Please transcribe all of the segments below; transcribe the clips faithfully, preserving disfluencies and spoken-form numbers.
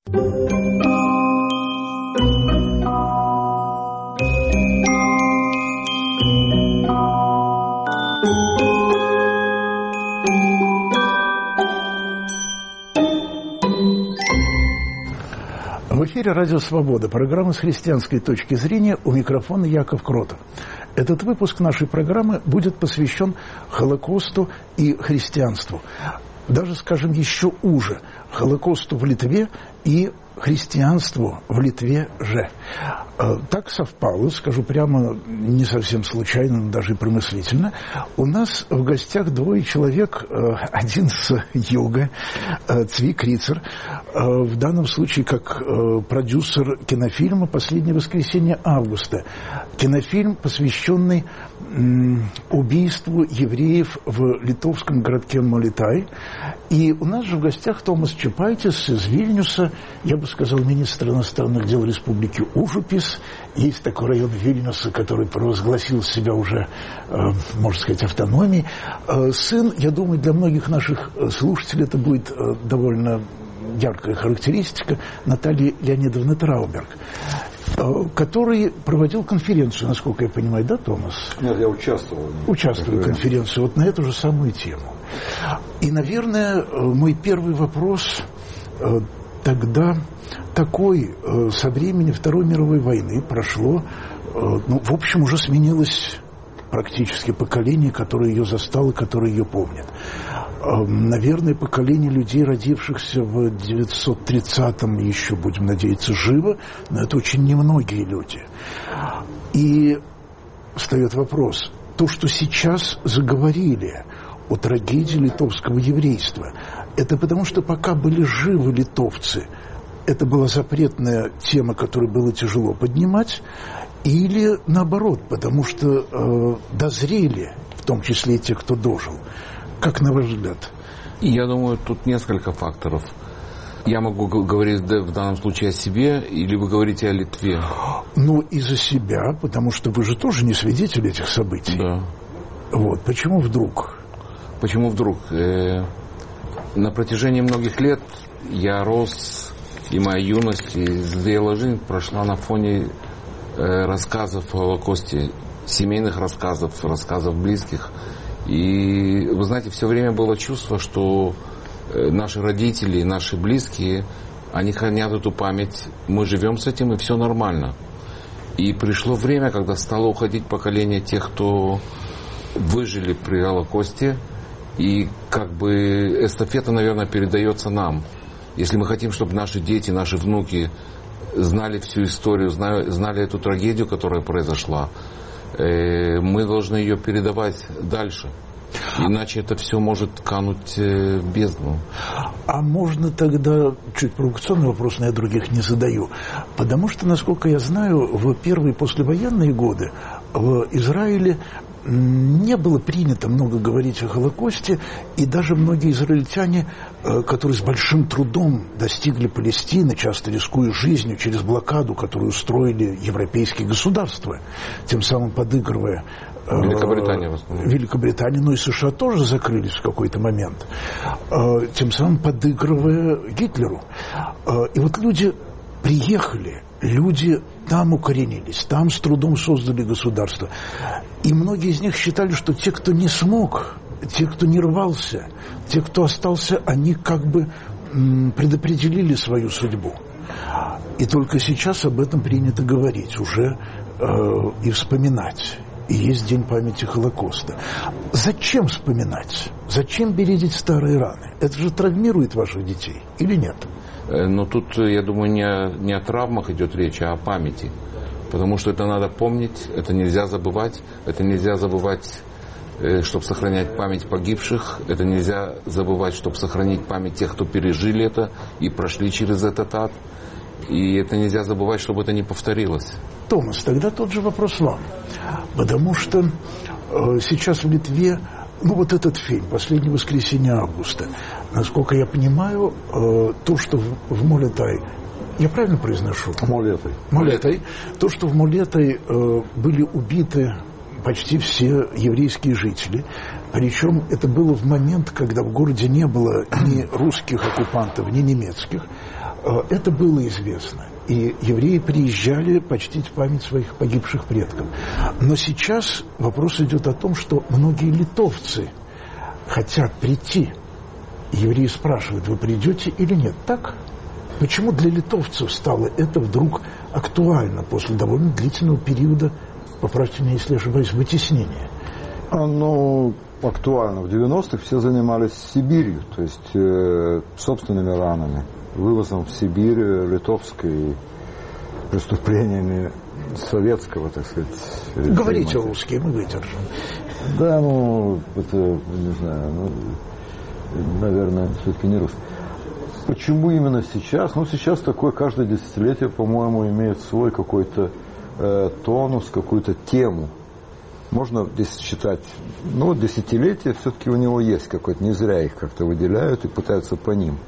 В эфире «Радио Свобода», программа «С христианской точки зрения», у микрофона Яков Кротов. Этот выпуск нашей программы будет посвящен Холокосту и христианству. Даже, скажем, еще уже, Холокосту в Литве и христианству в Литве же. Так совпало, скажу прямо, не совсем случайно, но даже и промыслительно. У нас в гостях двое человек, один с юга, Цви Крицер, в данном случае как продюсер кинофильма «Последнее воскресенье августа». Кинофильм, посвященный убийству евреев в литовском городке Молитай. И у нас же в гостях Томас Чапайтис из Вильнюса, я бы сказал, министр иностранных дел Республики Ужупис. Есть такой район Вильнюса, который провозгласил себя уже, э, можно сказать, автономией. Э, сын, я думаю, для многих наших слушателей это будет э, довольно яркая характеристика, Натальи Леонидовны Трауберг, э, который проводил конференцию, насколько я понимаю, да, Томас? Нет, я участвовал. Участвовал в конференции вот на эту же самую тему. И, наверное, мой первый вопрос э, тогда такой: э, со времени Второй мировой войны прошло, э, ну, в общем, уже сменилось практически поколение, которое ее застало, которое ее помнит. Э, наверное, поколение людей, родившихся в девятьсот тридцатом, еще, будем надеяться, живо, но это очень немногие люди. И встает вопрос: то, что сейчас заговорили о трагедии литовского еврейства, это потому, что пока были живы литовцы, это была запретная тема, которую было тяжело поднимать, или наоборот, потому что э, дозрели, в том числе и те, кто дожил? Как на ваш взгляд? Я думаю, тут несколько факторов. Я могу говорить в данном случае о себе, или вы говорите о Литве? Ну, и за себя, потому что вы же тоже не свидетель этих событий. Да. Вот, почему вдруг? Почему вдруг? Э, на протяжении многих лет я рос, и моя юность, и зрелая жизнь прошла на фоне э, рассказов о Холокосте, семейных рассказов, рассказов близких. И, вы знаете, все время было чувство, что э, наши родители, наши близкие, они хранят эту память, мы живем с этим, и все нормально. И пришло время, когда стало уходить поколение тех, кто выжили при Холокосте, и как бы эстафета, наверное, передается нам. Если мы хотим, чтобы наши дети, наши внуки знали всю историю, знали, знали эту трагедию, которая произошла, э, мы должны ее передавать дальше. Иначе это все может кануть в бездну. А можно тогда, чуть провокационный вопрос, но я других не задаю. Потому что, насколько я знаю, в первые послевоенные годы в Израиле не было принято много говорить о Холокосте, и даже многие израильтяне, которые с большим трудом достигли Палестины, часто рискуя жизнью через блокаду, которую устроили европейские государства, тем самым подыгрывая Великобритания, в основном. Великобритания, но и США тоже закрылись в какой-то момент, тем самым подыгрывая Гитлеру. И вот люди приехали, люди там укоренились, там с трудом создали государство. И многие из них считали, что те, кто не смог, те, кто не рвался, те, кто остался, они как бы предопределили свою судьбу. И только сейчас об этом принято говорить уже э, и вспоминать. И есть День памяти Холокоста. Зачем вспоминать? Зачем бередить старые раны? Это же травмирует ваших детей или нет? Но тут, я думаю, не о, не о травмах идет речь, а о памяти. Потому что это надо помнить, это нельзя забывать. Это нельзя забывать, чтобы сохранять память погибших. Это нельзя забывать, чтобы сохранить память тех, кто пережили это и прошли через этот ад. И это нельзя забывать, чтобы это не повторилось. Томас, тогда тот же вопрос вам. Потому что э, сейчас в Литве, ну вот этот фильм «Последнее воскресенье августа», насколько я понимаю, э, то, что в, в Молитай, я правильно произношу? Молитай. Молитай. То, что в Молитай э, были убиты почти все еврейские жители. Причем это было в момент, когда в городе не было ни русских оккупантов, ни немецких. Это было известно. И евреи приезжали почтить память своих погибших предков. Но сейчас вопрос идет о том, что многие литовцы хотят прийти. Евреи спрашивают, вы придете или нет? Так? Почему для литовцев стало это вдруг актуально после довольно длительного периода, поправьте меня, если ошибаюсь, вытеснения? Оно актуально. В девяностых все занимались Сибирью, то есть э, собственными ранами, вывозом в Сибирь литовской преступлениями советского, так сказать. Говорите русский, мы выдержим. Да, ну, это, не знаю, ну, наверное, все-таки не русский. Почему именно сейчас? Ну, сейчас такое каждое десятилетие, по-моему, имеет свой какой-то э, тонус, какую-то тему. Можно здесь считать, ну, десятилетия все-таки у него есть какой-то, не зря их как-то выделяют и пытаются по ним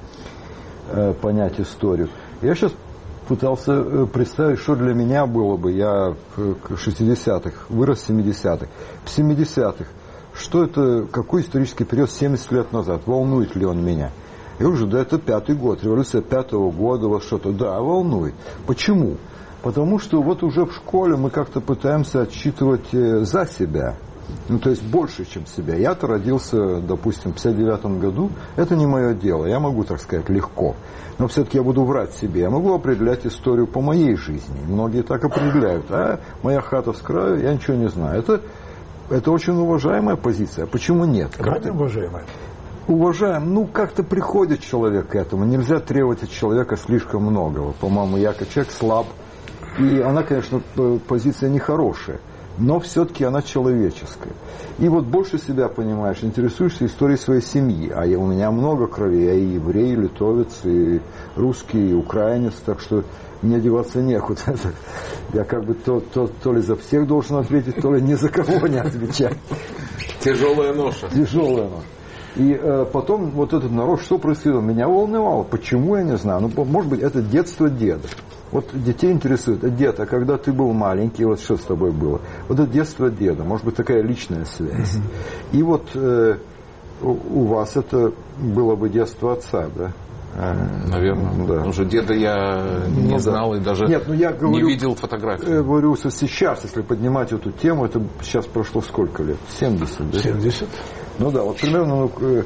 э, понять историю. Я сейчас пытался представить, что для меня было бы. Я в шестидесятых, вырос в семидесятых. В семидесятых, что это, какой исторический период семьдесят лет назад, волнует ли он меня? Я уже, да, это пятый год, революция пятого года, вот что-то, да, волнует. Почему? Потому что вот уже в школе мы как-то пытаемся отсчитывать за себя. Ну, то есть больше, чем себя. Я-то родился, допустим, в пятьдесят девятом году. Это не мое дело. Я могу, так сказать, легко. Но все-таки я буду врать себе. Я могу определять историю по моей жизни. Многие так определяют. А моя хата с краю, я ничего не знаю. Это, это очень уважаемая позиция. Почему нет? Как-то уважаемая. Уважаем, ну как-то приходит человек к этому. Нельзя требовать от человека слишком многого. По-моему, я как человек слаб. И она, конечно, позиция нехорошая, но все-таки она человеческая. И вот больше себя понимаешь, интересуешься историей своей семьи. А я, у меня много крови, я и еврей, и литовец, и русский, и украинец, так что мне деваться некуда. Я как бы то, то, то ли за всех должен ответить, то ли ни за кого не отвечать. Тяжелая ноша. Тяжелая ноша. И э, потом вот этот народ, что происходило, меня волновало. Почему, я не знаю. Ну, может быть, это детство деда. Вот детей интересует, а дед, а когда ты был маленький, вот что с тобой было? Вот это детство деда, может быть, такая личная связь. Mm-hmm. И вот э, у, у вас это было бы детство отца, да? Наверное, да. Потому что деда я не ну, знал да. и даже Нет, ну я говорю, не видел фотографий. Я говорю, что сейчас, если поднимать эту тему, это сейчас прошло сколько лет? семьдесят, да? семьдесят. Ну да, вот примерно ну,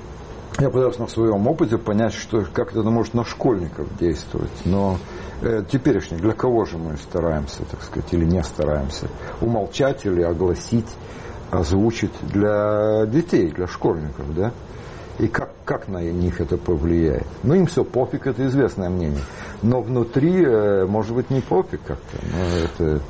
я пытаюсь на своем опыте понять, что, как это может на школьников действовать. Но э, теперешних, для кого же мы стараемся, так сказать, или не стараемся? Умолчать или огласить, озвучить для детей, для школьников, да? И как, как на них это повлияет? Ну, им все пофиг, это известное мнение. Но внутри, э, может быть, не пофиг как-то. Но это...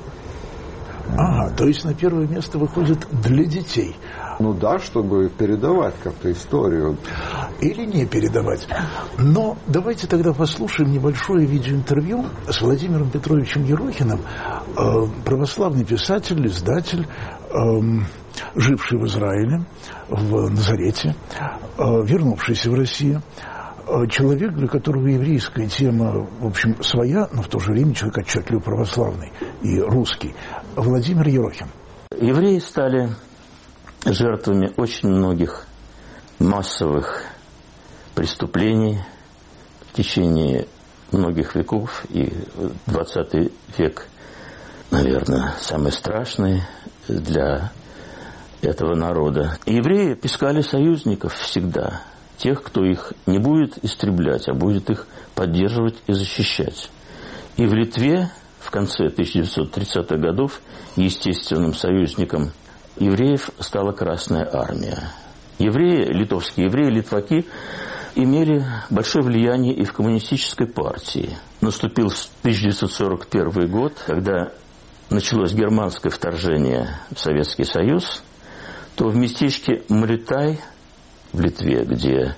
Ага, то есть на первое место выходит для детей. Ну да, чтобы передавать как-то историю. Или не передавать. Но давайте тогда послушаем небольшое видеоинтервью с Владимиром Петровичем Ерохиным, э, православный писатель, издатель, э, живший в Израиле, в Назарете, э, вернувшийся в Россию. Э, человек, для которого еврейская тема, в общем, своя, но в то же время человек отчетливо православный и русский. Владимир Ерохин. Евреи стали жертвами очень многих массовых преступлений в течение многих веков, и двадцатый век, наверное, самый страшный для этого народа. Евреи искали союзников всегда, тех, кто их не будет истреблять, а будет их поддерживать и защищать. И в Литве в конце тысяча девятьсот тридцатых годов естественным союзником евреев стала Красная Армия. Евреи, литовские евреи, литваки, имели большое влияние и в коммунистической партии. Наступил тысяча девятьсот сорок первый год, когда началось германское вторжение в Советский Союз, то в местечке Малютай в Литве, где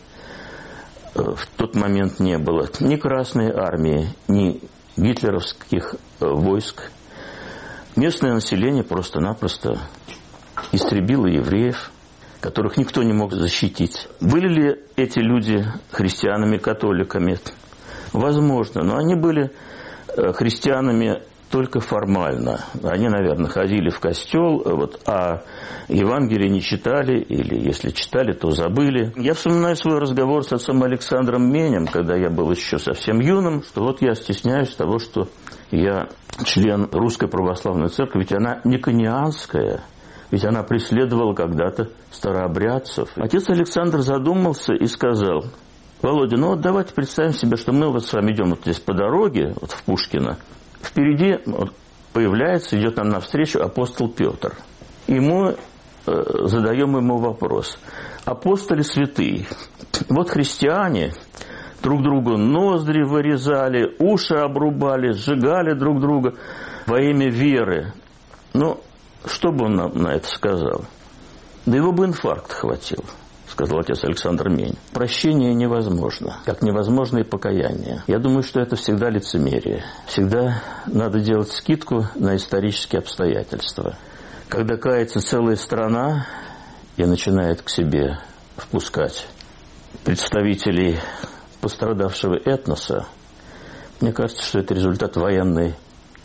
в тот момент не было ни Красной Армии, ни гитлеровских войск, местное население просто-напросто истребило евреев, которых никто не мог защитить. Были ли эти люди христианами, католиками? Возможно, но они были христианами только формально. Они, наверное, ходили в костел, вот, а Евангелие не читали, или если читали, то забыли. Я вспоминаю свой разговор с отцом Александром Менем, когда я был еще совсем юным, что вот я стесняюсь того, что я член Русской Православной Церкви, ведь она никонианская, ведь она преследовала когда-то старообрядцев. Отец Александр задумался и сказал: Володя, ну вот давайте представим себе, что мы вот с вами идем вот здесь по дороге, вот в Пушкино. Впереди вот появляется, идет нам навстречу апостол Петр. И мы э, задаем ему вопрос. Апостоли святые, вот христиане друг другу ноздри вырезали, уши обрубали, сжигали друг друга во имя веры. Ну, что бы он нам на это сказал? Да его бы инфаркт хватил, сказал отец Александр Мень. Прощение невозможно, как невозможно и покаяние. Я думаю, что это всегда лицемерие. Всегда надо делать скидку на исторические обстоятельства. Когда кается целая страна и начинает к себе впускать представителей пострадавшего этноса, мне кажется, что это результат военной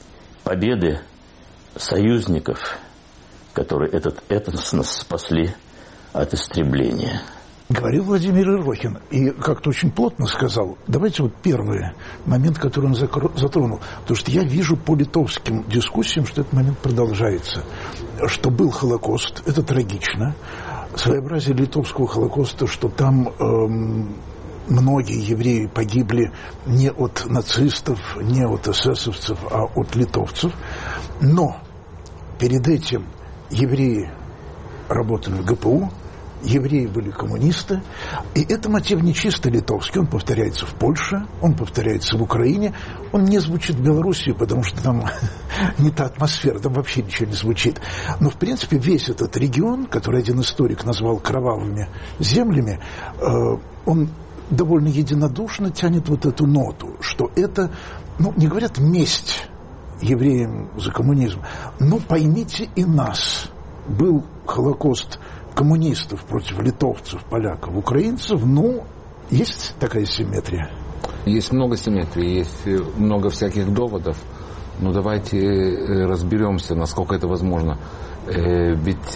победы союзников, которые этот этнос нас спасли от истребления. Говорил Владимир Ерохин, и как-то очень плотно сказал. Давайте вот первый момент, который он затронул. Потому что я вижу по литовским дискуссиям, что этот момент продолжается. Что был Холокост, это трагично. Своеобразие литовского Холокоста, что там эм, многие евреи погибли не от нацистов, не от эсэсовцев, а от литовцев. Но перед этим евреи работали в ГПУ, евреи были коммунисты, и это мотив не чисто литовский, он повторяется в Польше, он повторяется в Украине, он не звучит в Белоруссии, потому что там не та атмосфера, там вообще ничего не звучит. Но, в принципе, весь этот регион, который один историк назвал кровавыми землями, он довольно единодушно тянет вот эту ноту, что это, ну, не говорят месть евреям за коммунизм, но поймите и нас. Был Холокост коммунистов против литовцев, поляков, украинцев, ну, есть такая симметрия? Есть много симметрии, есть много всяких доводов, но давайте разберемся, насколько это возможно. Ведь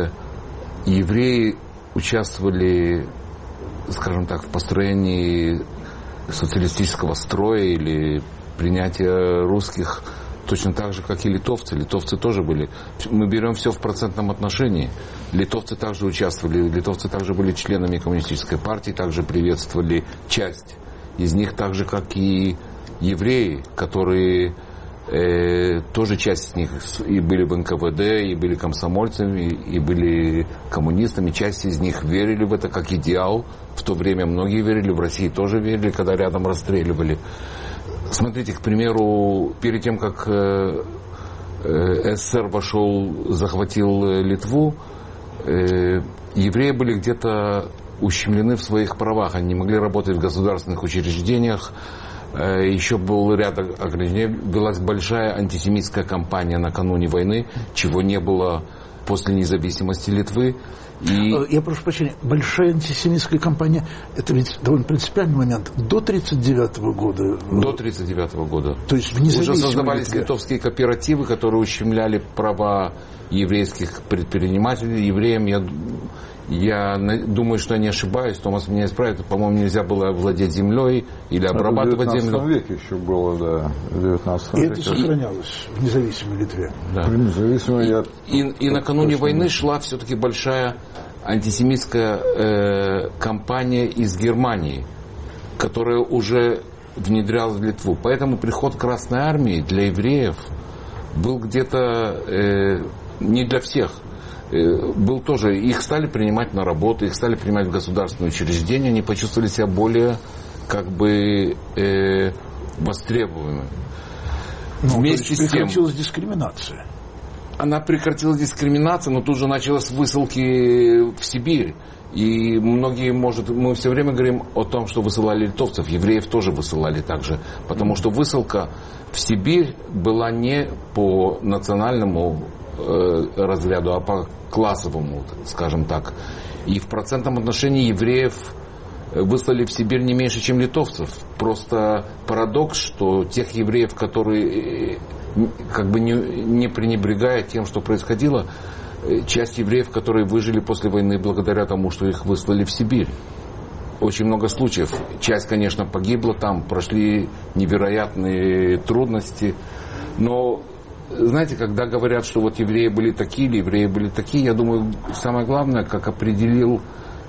евреи участвовали, скажем так, в построении социалистического строя или принятия русских точно так же, как и литовцы. Литовцы тоже были. Мы берем все в процентном отношении. Литовцы также участвовали, литовцы также были членами коммунистической партии, также приветствовали часть из них, так же, как и евреи, которые э, тоже часть из них и были в эн ка вэ дэ, и были комсомольцами, и были коммунистами. Часть из них верили в это как идеал. В то время многие верили, в России тоже верили, когда рядом расстреливали. Смотрите, к примеру, перед тем, как э, э, эс эс эс эр вошел, захватил Литву, э, евреи были где-то ущемлены в своих правах. Они не могли работать в государственных учреждениях. Э, еще был ряд ограничений. Велась большая антисемитская кампания накануне войны, чего не было после независимости Литвы. И... Я прошу прощения, большая антисемитская кампания, это ведь довольно принципиальный момент. До тридцать девятого года? До тридцать девятого года. То есть в независимости... Уже создавались Литве. Литовские кооперативы, которые ущемляли права еврейских предпринимателей. Евреям, я, я думаю, что я не ошибаюсь, Томас меня исправит, по-моему, нельзя было владеть землей или обрабатывать землю. В девятнадцатом веке еще было, да. В девятнадцатом и веке. это сохранялось в независимой Литве. Да. В независимой и, я... и, и накануне войны шла все-таки большая антисемитская э, кампания из Германии, которая уже внедрялась в Литву. Поэтому приход Красной Армии для евреев был где-то э, не для всех. Э, был тоже, их стали принимать на работу, их стали принимать в государственные учреждения, они почувствовали себя более как бы э, востребованными. Ну, Вместе с тем прекратилась дискриминация. Она прекратила дискриминацию, но тут же началась высылки в Сибирь. И многие, может, мы все время говорим о том, что высылали литовцев, евреев тоже высылали также. Потому что высылка в Сибирь была не по национальному э, разряду, а по классовому, скажем так. И в процентном отношении евреев выслали в Сибирь не меньше, чем литовцев. Просто парадокс, что тех евреев, которые, как бы не, не пренебрегая тем, что происходило, часть евреев, которые выжили после войны благодаря тому, что их выслали в Сибирь. Очень много случаев. Часть, конечно, погибла там, прошли невероятные трудности. Но, знаете, когда говорят, что вот евреи были такие или евреи были такие, я думаю, самое главное, как определил,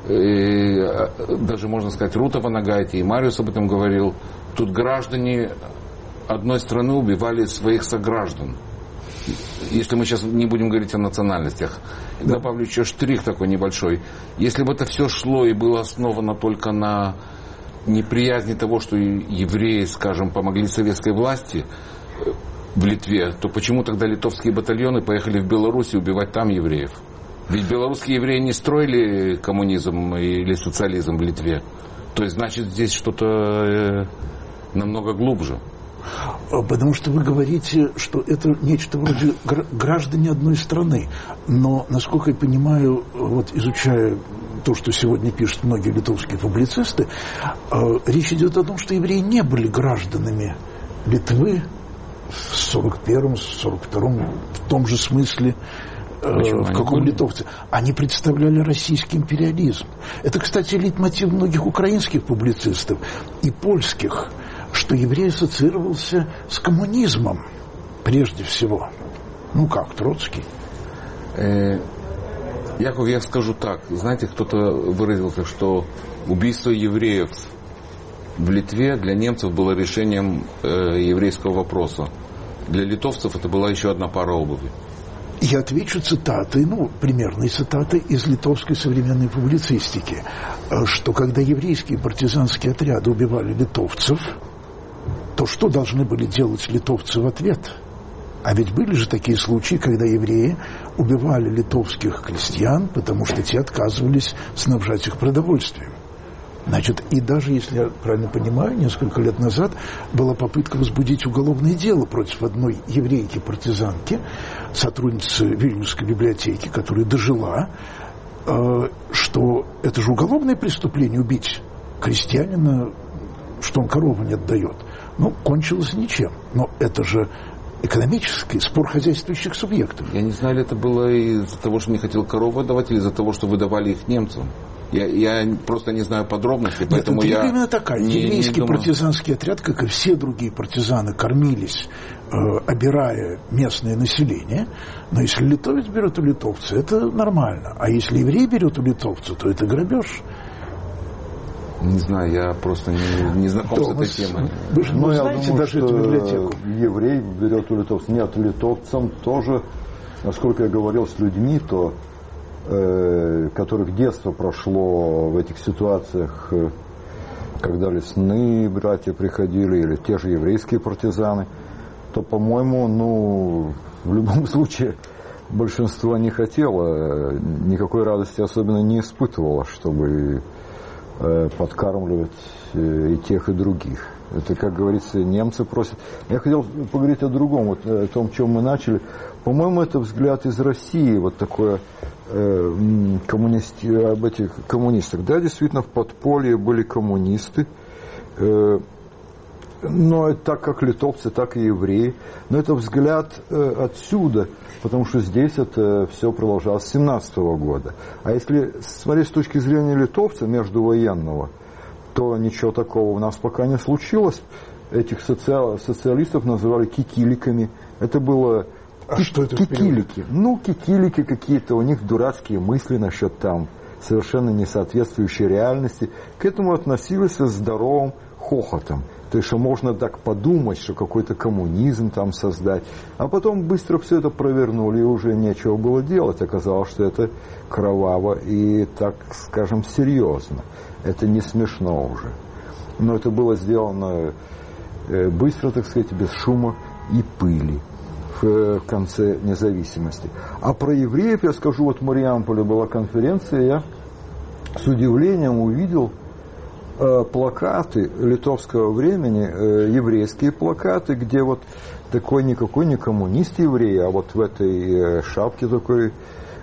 э, даже можно сказать, Рута Ванагайте, и Мариус об этом говорил, тут граждане одной страны убивали своих сограждан. Если мы сейчас не будем говорить о национальностях, да. Добавлю еще штрих такой небольшой. Если бы это все шло и было основано только на неприязни того, что евреи, скажем, помогли советской власти в Литве, то почему тогда литовские батальоны поехали в Беларусь убивать там евреев? Ведь белорусские евреи не строили коммунизм или социализм в Литве. То есть, значит, здесь что-то намного глубже. Потому что вы говорите, что это нечто вроде граждане одной страны. Но, насколько я понимаю, вот изучая то, что сегодня пишут многие литовские публицисты, речь идет о том, что евреи не были гражданами Литвы в сорок первом, сорок втором, в том же смысле, Почему? в каком литовце. Они представляли российский империализм. Это, кстати, лейтмотив многих украинских публицистов и польских, что еврей ассоциировался с коммунизмом прежде всего. Ну как, Троцкий? Э, Яков, я скажу так. Знаете, кто-то выразился, что убийство евреев в Литве для немцев было решением э, еврейского вопроса. Для литовцев это была еще одна пара обуви. Я отвечу цитатой, ну, примерной цитатой из литовской современной публицистики, что когда еврейские партизанские отряды убивали литовцев, то что должны были делать литовцы в ответ? А ведь были же такие случаи, когда евреи убивали литовских крестьян, потому что те отказывались снабжать их продовольствием. Значит, и даже, если я правильно понимаю, несколько лет назад была попытка возбудить уголовное дело против одной еврейки-партизанки, сотрудницы Вильнюсской библиотеки, которая дожила, что это же уголовное преступление убить крестьянина, что он корову не отдает. Ну, кончилось ничем. Но это же экономический спор хозяйствующих субъектов. Я не знаю, это было из-за того, что не хотел корову отдавать, или из-за того, что выдавали их немцам. Я, я просто не знаю подробностей, поэтому Нет, я... именно такая. Не, Еврейский не партизанский отряд, как и все другие партизаны, кормились, э, обирая местное население. Но если литовец берет у литовца, это нормально. А если еврей берет у литовца, то это грабеж. Не знаю, я просто не, не знаком Томас, с этой темой. Вы же ну, знаете думаю, даже эту библиотеку. Еврей берет у литовцев. Нет, литовцам тоже, насколько я говорил с людьми, то, э, которых детство прошло в этих ситуациях, э, когда лесные братья приходили, или те же еврейские партизаны, то, по-моему, ну, в любом случае, большинство не хотело, никакой радости особенно не испытывало, чтобы подкармливать и тех, и других. Это, как говорится, немцы просят. Я хотел поговорить о другом, вот о том, чем мы начали. По-моему, это взгляд из России, вот такое э, коммунисти, об этих коммунистах. Да, действительно, в подполье были коммунисты, э, но так как литовцы, так и евреи. Но это взгляд э, отсюда, потому что здесь это все продолжалось с семнадцатого года. А если смотреть с точки зрения литовца, междувоенного, то ничего такого у нас пока не случилось. Этих социал, социалистов называли кикиликами. Это было а ки- что это кикилики. Ну, кикилики какие-то, у них дурацкие мысли насчет там, совершенно не соответствующей реальности. К этому относились с здоровым хохотом. То есть, что можно так подумать, что какой-то коммунизм там создать. А потом быстро все это провернули, и уже нечего было делать. Оказалось, что это кроваво и, так скажем, серьезно. Это не смешно уже. Но это было сделано быстро, так сказать, без шума и пыли в конце независимости. А про евреев я скажу, вот в Мариамполе была конференция, я с удивлением увидел плакаты литовского времени, еврейские плакаты, где вот такой никакой не коммунист еврей, а вот в этой шапке такой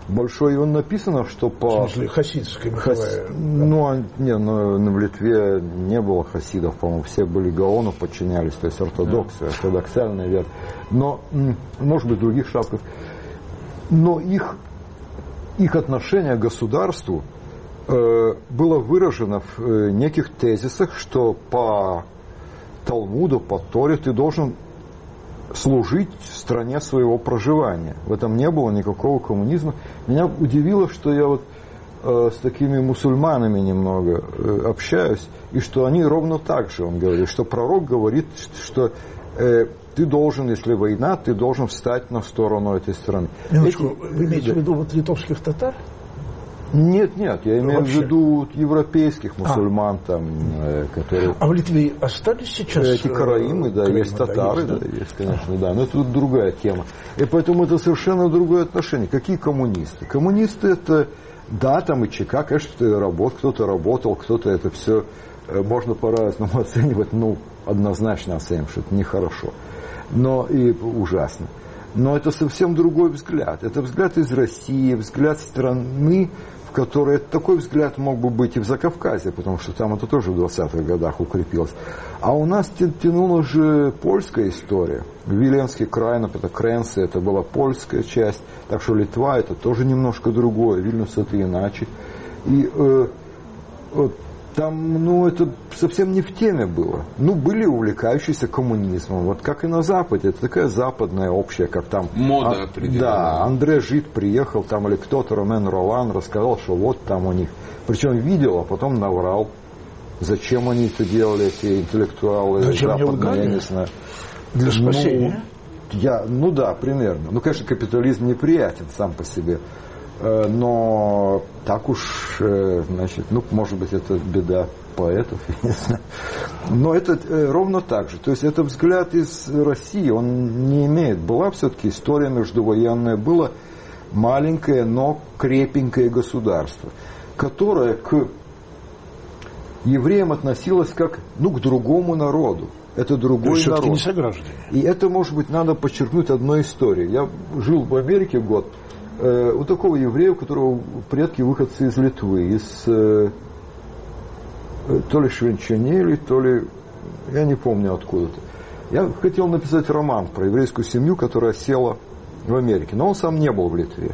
большой, и он написано, что по... В смысле, хасидская Хас... Михайловая? Ну, а, не, ну, в Литве не было хасидов, по-моему, все были гаону, подчинялись, то есть ортодоксия, ортодоксальная вера. Но, может быть, в других шапках. Но их, их отношение к государству э, было выражено в э, неких тезисах, что по Талмуду, по Торе ты должен служить стране своего проживания. В этом не было никакого коммунизма. Меня удивило, что я вот э, с такими мусульманами немного э, общаюсь, и что они ровно так же, он говорит, что пророк говорит, что э, ты должен, если война, ты должен встать на сторону этой страны. Минуточку, Эти, вы имеете да. в виду вот литовских татар? Нет, нет, я имею Вообще. в виду европейских мусульман, а. там, э, которые... А в Литве остались сейчас... Эти караимы, да, караимы, есть татары, да, да, есть, есть, конечно, да, но это другая тема. И поэтому это совершенно другое отношение. Какие коммунисты? Коммунисты это, да, там и ЧК, конечно, работ, кто-то работал, кто-то это все можно по-разному оценивать, ну, однозначно оценивать, что это нехорошо, но и ужасно. Но это совсем другой взгляд. Это взгляд из России, взгляд страны, в которой такой взгляд мог бы быть и в Закавказье, потому что там это тоже в двадцатых годах укрепилось. А у нас тянула же польская история. Виленский край, например, Кренцы, это была польская часть, так что Литва это тоже немножко другое, Вильнюс это иначе. И э, вот, там, ну, это совсем не в теме было. Ну, были увлекающиеся коммунизмом. Вот как и на Западе. Это такая западная общая, как там... Мода а, определенная. Да, Андре Жид приехал там, или кто-то, Ромен Ролан, рассказал, что вот там у них... Причем видел, а потом наврал. Зачем они это делали, эти интеллектуалы Зачем западные, они лгали? я не знаю. Для спасения? Ну, я, ну да, примерно. Ну, конечно, капитализм неприятен сам по себе. Но так уж, значит, ну, может быть, это беда поэтов, я не знаю. Но это ровно так же. То есть, это взгляд из России, он не имеет. Была все-таки история междувоенная, было маленькое, но крепенькое государство, которое к евреям относилось как, ну, к другому народу. Это другой народ. Не сограждане. И это, может быть, надо подчеркнуть одной историей. Я жил в Америке год. У такого еврея, у которого предки выходцы из Литвы, из э, то ли Швенчанели, то ли, я не помню откуда-то. Я хотел написать роман про еврейскую семью, которая села в Америке, но он сам не был в Литве.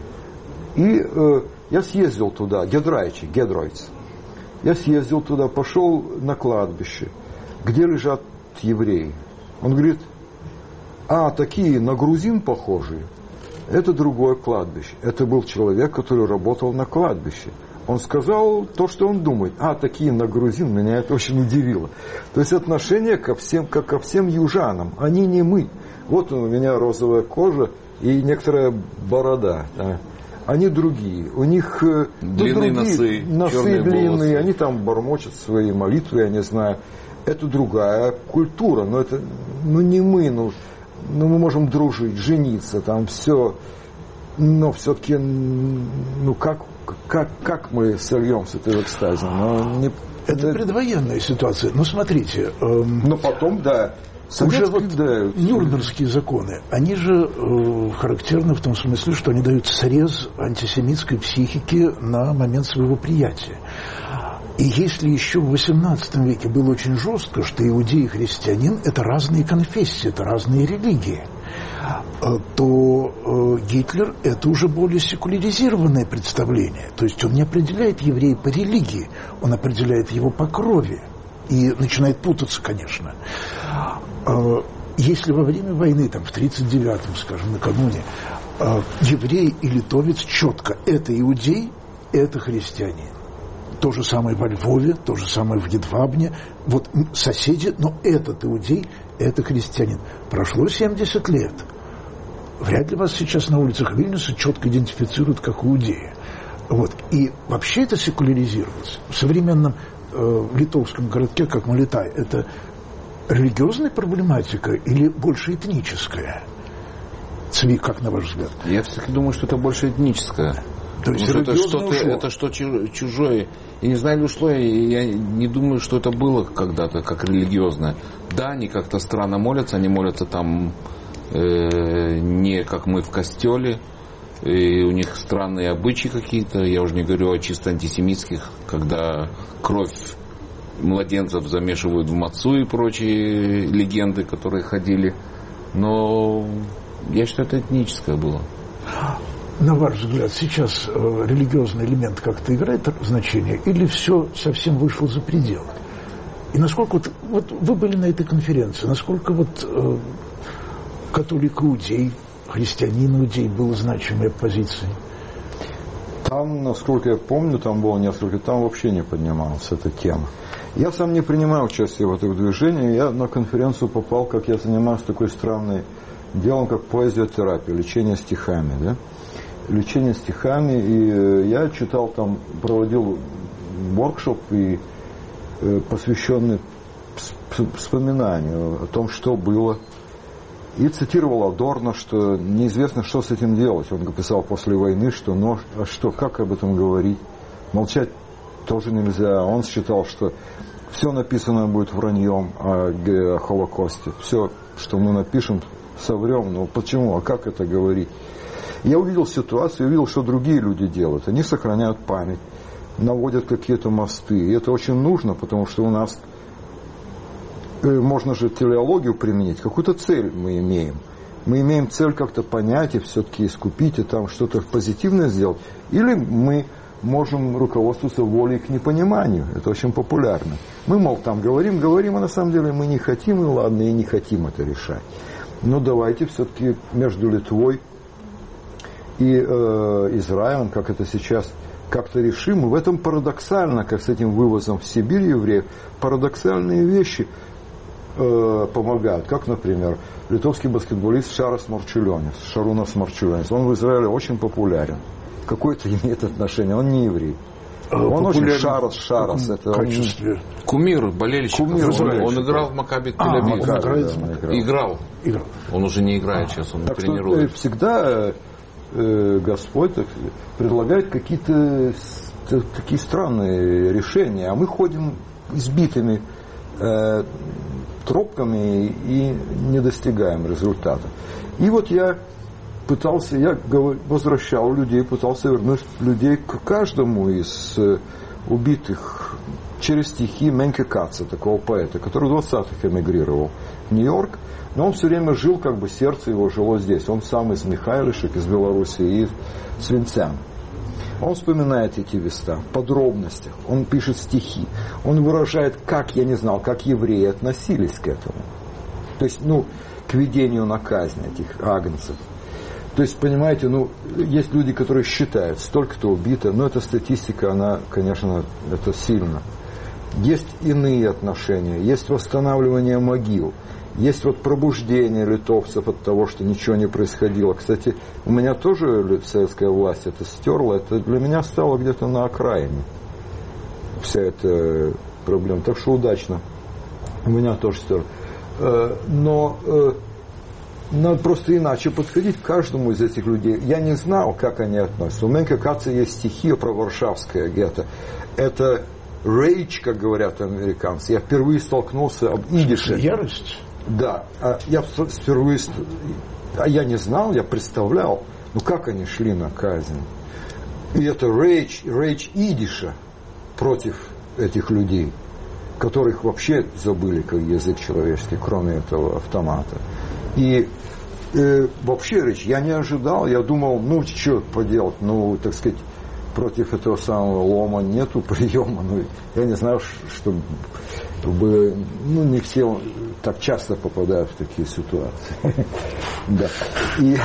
И э, я съездил туда, Гедрайчи, Гедройц. Я съездил туда, пошел на кладбище, где лежат евреи. Он говорит, а, такие на грузин похожие. Это другое кладбище. Это был человек, который работал на кладбище. Он сказал то, что он думает. А, такие на грузин, меня это очень удивило. То есть отношение ко всем, как ко всем южанам. Они не мы. Вот у меня розовая кожа и некоторая борода. Да. Они другие. У них длинные ну, другие, носы, носы длинные. волосы. Они там бормочут свои молитвы, я не знаю. Это другая культура. Но это ну, не мы, ну... Ну, мы можем дружить, жениться, там все, но все-таки, ну, как, как, как мы сольемся в экстазе? Ну, не, это да, предвоенная ситуация. Но смотрите... Эм, но потом, да, уже вот да, Нюрнбергские законы, они же э, характерны в том смысле, что они дают срез антисемитской психики на момент своего приятия. И если еще в восемнадцатом веке было очень жестко, что иудей и христианин – это разные конфессии, это разные религии, то Гитлер – это уже более секуляризированное представление. То есть он не определяет еврея по религии, он определяет его по крови. И начинает путаться, конечно. Если во время войны, там, в тридцать девятом, скажем, накануне, еврей и литовец четко – это иудей, это христианин. То же самое во Львове, то же самое в Едвабне. Вот соседи, но этот иудей, это христианин. Прошло семьдесят лет. Вряд ли вас сейчас на улицах Вильнюса четко идентифицируют как иудея. Вот. И вообще это секуляризировалось. В современном э, литовском городке, как Малитай, это религиозная проблематика или больше этническая? Цви, как на ваш взгляд? Я все-таки думаю, что это больше этническое. То есть это что-то, ушло. это что чужое. Я не знаю, ли ушло, я не думаю, что это было когда-то как религиозное. Да, они как-то странно молятся, они молятся там э, не как мы в костеле, И у них странные обычаи какие-то, я уже не говорю о чисто антисемитских, когда кровь младенцев замешивают в мацу и прочие легенды, которые ходили. Но я считаю, это этническое было. На ваш взгляд, сейчас э, религиозный элемент как-то играет значение или все совсем вышло за пределы? И насколько вот, вот вы были на этой конференции, насколько вот э, католик иудей, христианин иудей было значимой оппозицией? Там, насколько я помню, там было несколько, там вообще не поднималась эта тема. Я сам не принимаю участие в этом движении, я на конференцию попал, как я занимаюсь такой странным делом, как поэзиотерапия, лечение стихами, да? Лечение стихами, и я читал там, проводил воркшоп, и посвященный вспоминанию о том, что было. И цитировал Адорно, что неизвестно, что с этим делать. Он писал после войны, что, ну, а что, как об этом говорить? Молчать тоже нельзя. Он считал, что все написанное будет враньем о, о Холокосте. Все, что мы напишем, соврем. Но почему? А как это говорить? Я увидел ситуацию, увидел, что другие люди делают. Они сохраняют память, наводят какие-то мосты. И это очень нужно, потому что у нас можно же телеологию применить. Какую-то цель мы имеем. Мы имеем цель как-то понять и все-таки искупить, и там что-то позитивное сделать. Или мы можем руководствоваться волей к непониманию. Это очень популярно. Мы, мол, там говорим, говорим, а на самом деле мы не хотим, и ладно, и не хотим это решать. Но давайте все-таки между Литвой и э, Израилем, как это сейчас, как-то решим. И в этом парадоксально, как с этим вывозом в Сибирь евреев, парадоксальные вещи э, помогают. Как, например, литовский баскетболист Шарас Марчулионис, Шарунас Марчулионис. Он в Израиле очень популярен. Какое-то имеет отношение. Он не еврей. Он очень Шарас, Шарас. Это качестве. Кумир, болельщик. Кумир, он, болельщик. Он играл в Макаби А, Тель-Авив. он играет, да, играл. играл. Он уже не играет сейчас, он так тренирует. Что, всегда э, Господь так, предлагает какие-то такие странные решения, а мы ходим избитыми э, тропками и не достигаем результата. И вот я пытался, я возвращал людей, пытался вернуть людей к каждому из убитых через стихи Менке Каца, такого поэта, который в двадцатых эмигрировал в Нью-Йорк, но он все время жил, как бы сердце его жило здесь. Он сам из Михайлишек, из Белоруссии, и из Свинцян. Он вспоминает эти места в подробностях, он пишет стихи, он выражает, как, я не знал, как евреи относились к этому. То есть, ну, к ведению на казнь этих агнцев. То есть, понимаете, ну, есть люди, которые считают, столько-то убито, но эта статистика, она, конечно, это сильно. Есть иные отношения, есть восстанавливание могил, есть вот пробуждение литовцев от того, что ничего не происходило. Кстати, у меня тоже советская власть это стерла, это для меня стало где-то на окраине вся эта проблема. Так что удачно. У меня тоже стерла. Но надо просто иначе подходить к каждому из этих людей. Я не знал, как они относятся. У Менке Каца есть стихи про Варшавское гетто. Это рейдж, как говорят американцы. Я впервые столкнулся об идише. Ярость? Да. А я впервые... А я не знал, я представлял, ну как они шли на казнь. И это рейдж, рейдж идиша против этих людей, которых вообще забыли как язык человеческий, кроме этого автомата. И э, вообще речь, я не ожидал, я думал, ну что поделать, ну, так сказать, против этого самого лома нету приема, ну, я не знаю, чтобы, ну, не все так часто попадают в такие ситуации. Да. И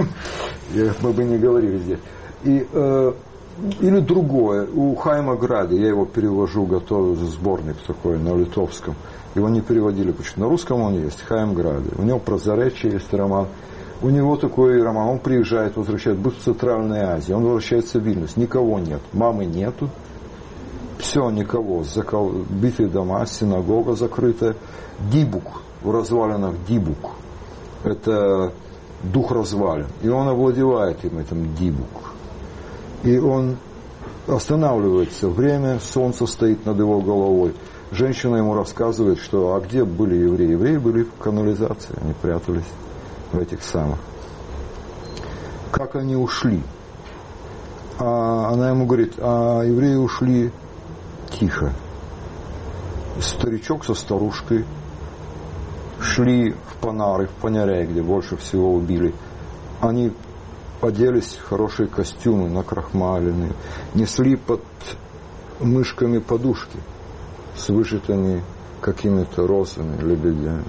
мы бы не говорили здесь. И, э, или другое, у Хайма Гради, я его перевожу, готовлю сборник такой на литовском. Его не переводили, потому что на русском он есть, Хайм Гради. У него про Заречье есть роман. У него такой роман, он приезжает, возвращается, будет в Центральной Азии, он возвращается в Вильнюс, никого нет, мамы нету, все, никого, закол... битые дома, синагога закрытая, Дибук, в развалинах Дибук, это дух развалин, и он овладевает им, этим Дибук, и он останавливается, время, солнце стоит над его головой, женщина ему рассказывает, что, а где были евреи, евреи были в канализации, они прятались в этих самых. как они ушли. А она ему говорит, а евреи ушли тихо. Старичок со старушкой шли в Панары, в Панярей, где больше всего убили. Они оделись в хорошие костюмы, накрахмаленные, несли под мышками подушки с вышитыми какими-то розами, лебедями.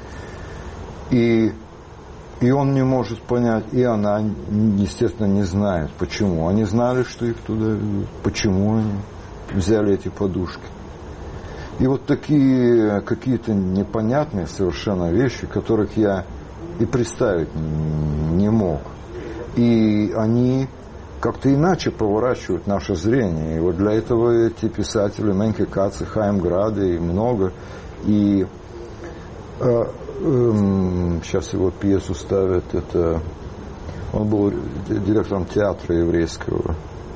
И, и он не может понять, и она, естественно, не знает, почему. Они знали, что их туда ведут, почему они взяли эти подушки. И вот такие какие-то непонятные совершенно вещи, которых я и представить не мог. И они как-то иначе поворачивают наше зрение. И вот для этого эти писатели, Менке Кац, Хаим Граде и много. И э, э, сейчас его пьесу ставят. Это, он был директором театра еврейского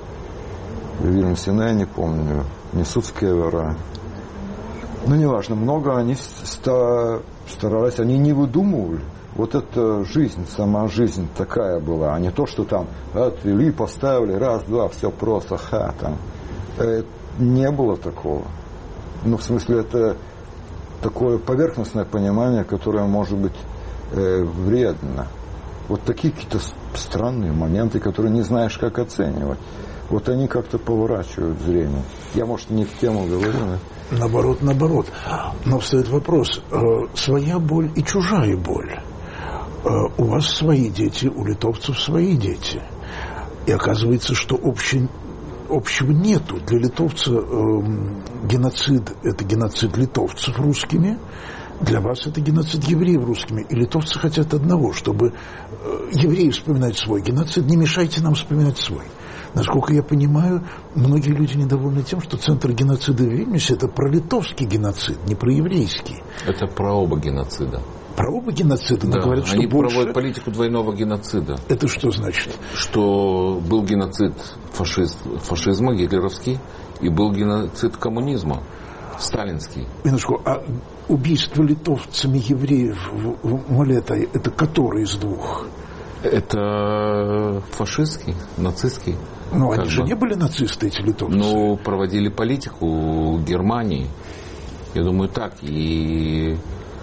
в Вильнюсе, я не помню, Несутские вора. Ну, неважно, много они старались, они не выдумывали. Вот эта жизнь, сама жизнь такая была, а не то, что там отвели, поставили, раз, два, все просто, ха, там. Э, не было такого. Ну, в смысле, это такое поверхностное понимание, которое может быть э, вредно. Вот такие какие-то странные моменты, которые не знаешь, как оценивать. Вот они как-то поворачивают зрение. Я, может, не в тему говорю, но... Наоборот, наоборот. Но встает вопрос, э, своя боль и чужая боль. Э, у вас свои дети, у литовцев свои дети. И оказывается, что общий, общего нету. Для литовца э, геноцид – это геноцид литовцев русскими, для вас это геноцид евреев русскими. И литовцы хотят одного, чтобы э, евреи вспоминать свой геноцид, не мешайте нам вспоминать свой. Насколько я понимаю, многие люди недовольны тем, что центр геноцида в Вильнюсе – это про литовский геноцид, не про еврейский. Это про оба геноцида. Про оба геноцида? Да, говорят, что они больше... проводят политику двойного геноцида. Это что значит? Что был геноцид фашист, фашизма, гитлеровский, и был геноцид коммунизма, сталинский. Минуточку, а убийство литовцами евреев в, в Малетой – это который из двух? Это фашистский, нацистский. Ну, они же бы. не были нацисты, эти литовцы. Ну, проводили политику Германии. Я думаю, так. И...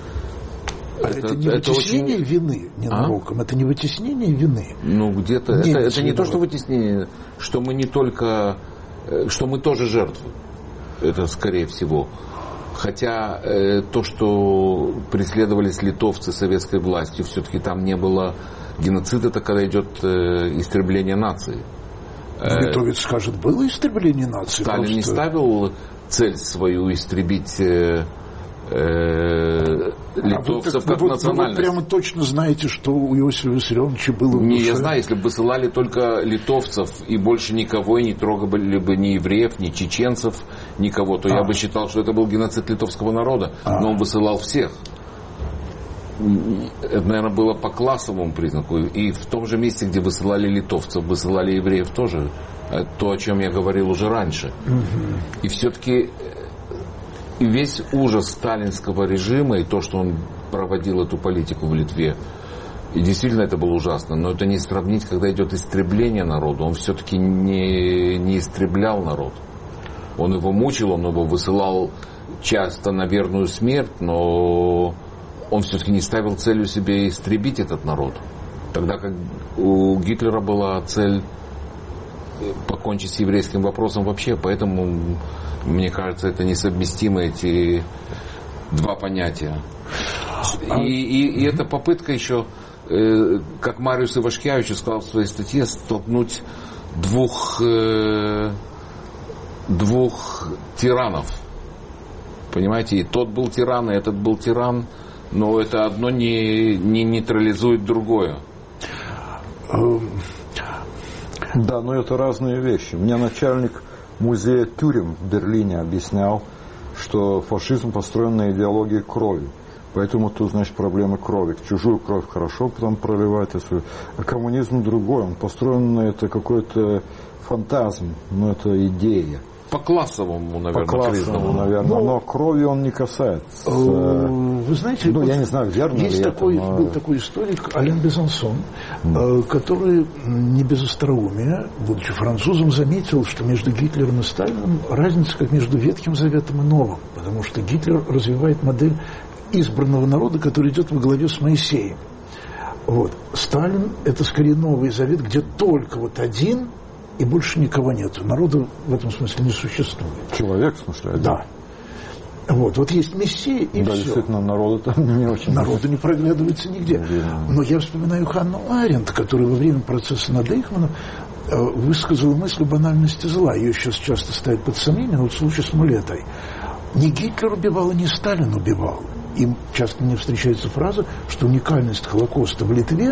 А это, это не это вытеснение очень... вины ненароком? А? Это не вытеснение вины? Ну, где-то... Это, это не то, что вытеснение, что мы не только... Что мы тоже жертвы. Это скорее всего. Хотя э, то, что преследовались литовцы советской властью, все-таки там не было геноцида, это когда идет э, истребление нации. Литовец скажет, было истребление нации? Сталин просто... не ставил цель свою истребить э, э, литовцев а вы, как вы, национальность. Вы прямо точно знаете, что у Иосифа Виссарионовича было в Не, душе? я знаю, если бы высылали только литовцев и больше никого, и не трогали бы ни евреев, ни чеченцев, никого, то а. я бы считал, что это был геноцид литовского народа. А. Но он высылал всех. Это, наверное, было по классовому признаку. И в том же месте, где высылали литовцев, высылали евреев тоже. То, о чем я говорил уже раньше. Угу. И все-таки весь ужас сталинского режима и то, что он проводил эту политику в Литве, и действительно это было ужасно, но это не сравнить, когда идет истребление народа. Он все-таки не, не истреблял народ. Он его мучил, он его высылал часто на верную смерть, но он все-таки не ставил целью себе истребить этот народ. Тогда как у Гитлера была цель покончить с еврейским вопросом вообще, поэтому, мне кажется, это несовместимы эти два понятия. И, и, и эта попытка еще, э, как Мариус Ивашкевич сказал в своей статье, столкнуть двух, э, двух тиранов. Понимаете, и тот был тиран, и этот был тиран, но это одно не, не нейтрализует другое. Да, но это разные вещи. Мне начальник музея тюрем в Берлине объяснял, что фашизм построен на идеологии крови. Поэтому тут, значит, проблемы крови. Чужую кровь хорошо потом проливать. А коммунизм другой. Он построен на это какой-то фантазм, но это идея. по классовому, наверное, по классовому, признаку. наверное, но, но крови он не касается. Вы знаете, ну, вот я не знаю, верно есть ли такой, это, но... был такой историк Ален Безансон, mm. который не без остроумия, будучи французом, заметил, что между Гитлером и Сталиным разница как между Ветхим Заветом и Новым, потому что Гитлер развивает модель избранного народа, который идет во главе с Моисеем. Вот. Сталин – это скорее Новый Завет, где только вот один, и больше никого нет. Народа в этом смысле не существует. Человек, в смысле? Да. Вот, вот есть Мессия, и да, все. Действительно, народа там не очень... Народа не проглядывается нигде. Наверное. Но я вспоминаю Ханну Аренд, которая во время процесса над Эйхманом высказала мысль о банальности зла. Ее сейчас часто ставят под сомнение, но вот в случае с Мулетой. Не Гитлер убивал, и не Сталин убивал. Им часто мне встречается фраза, что уникальность Холокоста в Литве,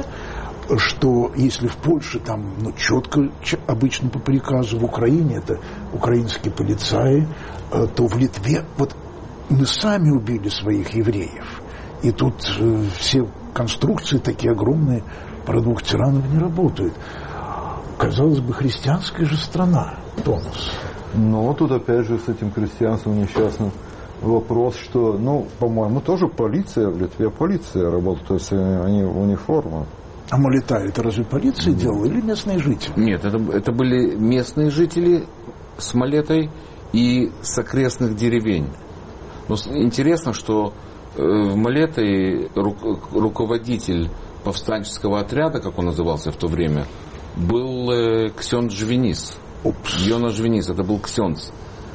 что если в Польше там ну, четко, обычно по приказу, в Украине это украинские полицаи, то в Литве вот мы сами убили своих евреев. И тут э, все конструкции такие огромные, про двух тиранов не работают. Казалось бы, христианская же страна, Томас. Но тут опять же с этим крестьянством несчастным вопрос, что, ну, по-моему, тоже полиция в Литве, полиция работает, то есть они в униформе. А Мулета это разве полиция mm. делала или местные жители? Нет, это, это были местные жители с Молетой и с окрестных деревень. Но интересно, что э, в Молетой ру, руководитель повстанческого отряда, как он назывался в то время, был э, Ксенц Жвинис. Йона Жвинис, это был Ксенц,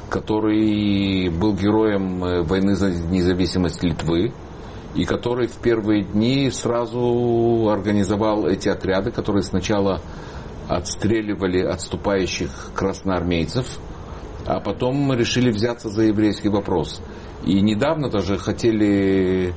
который был героем войны за независимость Литвы, и который в первые дни сразу организовал эти отряды, которые сначала отстреливали отступающих красноармейцев, а потом решили взяться за еврейский вопрос. И недавно даже хотели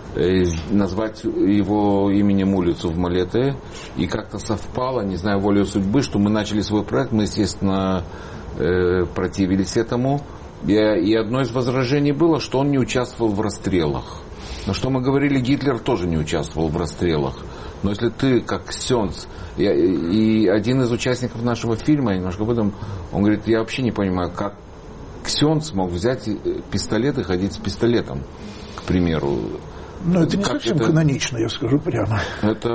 назвать его именем улицу в Молете, и как-то совпало, не знаю, волею судьбы, что мы начали свой проект, мы, естественно, противились этому, и одно из возражений было, что он не участвовал в расстрелах. Но что мы говорили, Гитлер тоже не участвовал в расстрелах. Но если ты, как Ксенц, и, и один из участников нашего фильма, я немножко об этом, он говорит, я вообще не понимаю, как Ксенц мог взять пистолет и ходить с пистолетом, к примеру. Ну, это не как совсем это, канонично, я скажу прямо. Это,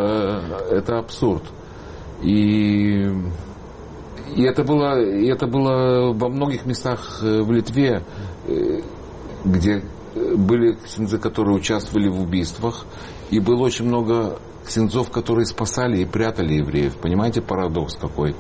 это абсурд. И, и, это было, и это было во многих местах в Литве, где были ксензы, которые участвовали в убийствах, и было очень много ксензов, которые спасали и прятали евреев. Понимаете, парадокс какой?